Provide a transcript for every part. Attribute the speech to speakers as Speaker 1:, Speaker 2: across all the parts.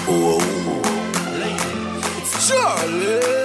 Speaker 1: Oh, it's Charlie.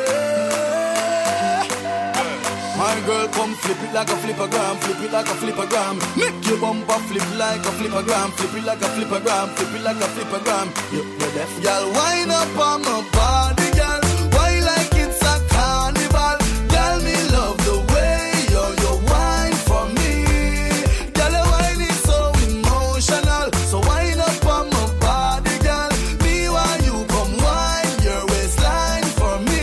Speaker 1: My girl, come flip it like a flippergram, flip it like a flippergram. Make your bumper flip like a flippergram, flip it like a flippergram, flip it like a flippergram. You're deaf, girl. Wind up on my body, girl. Why like it's a carnival, girl? Me love the way you wine for me, girl. Your wine is so emotional, so wind up on my body, girl. Me while you come wine your waistline for me,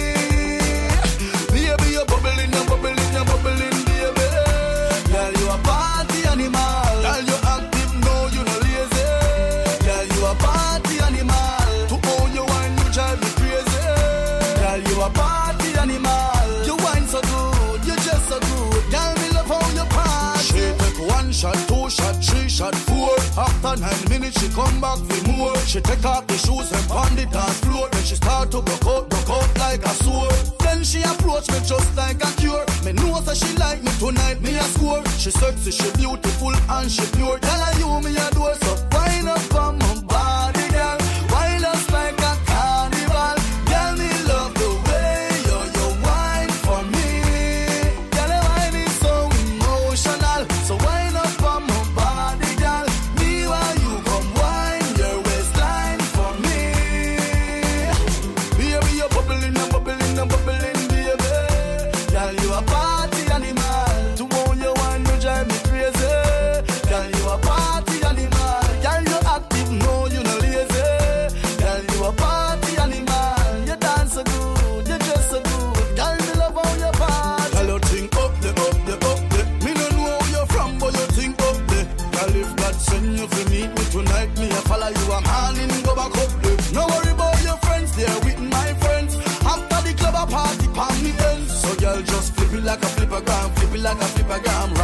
Speaker 1: baby. You're bubbling, you're bubbling, you're bubbling, baby. Girl, you a party animal. Girl, you active, no, you no lazy. Girl, you a party animal. To own your wine, you drive me crazy. Girl, you a party animal. You wine so good, you just so good. Girl, me love how you party. She take 1 shot, 2 shot, 3 shot, 4. After 9 minutes, she come back for more. She take off the shoes and pound it dance floor. Then she start to broke out like a sword. Then she approach me just like a cure. Me know that she like me tonight, me a score. She sexy, she beautiful and she pure. Tell her you me adore, so wind up on my body, girl. Wind us like a carnival. Girl, me love the way you wine for me. Girl, your wine is so emotional, so wind up on my body, girl. Me while you come wine your waistline for me. Baby, you're bubbling, you're bubbling, you're bubbling, baby. Girl, you a party animal. To own your wine, you drive me crazy. Girl, you a party animal. Girl, you active, no, you no lazy. Girl, you a party animal. You dance so good, you dress so good. Girl, me love how you party. Girl, you think up the, up the, up the. Me no know where you're from, but you think up the. Girl, if God send you to meet me tonight, me a follow you, I'm hauling, go back up the. No worry about your friends, they're with my friends. After the club, a party, palm me ends. So girl, just flip it like a flippergram, flip it like a flippergram.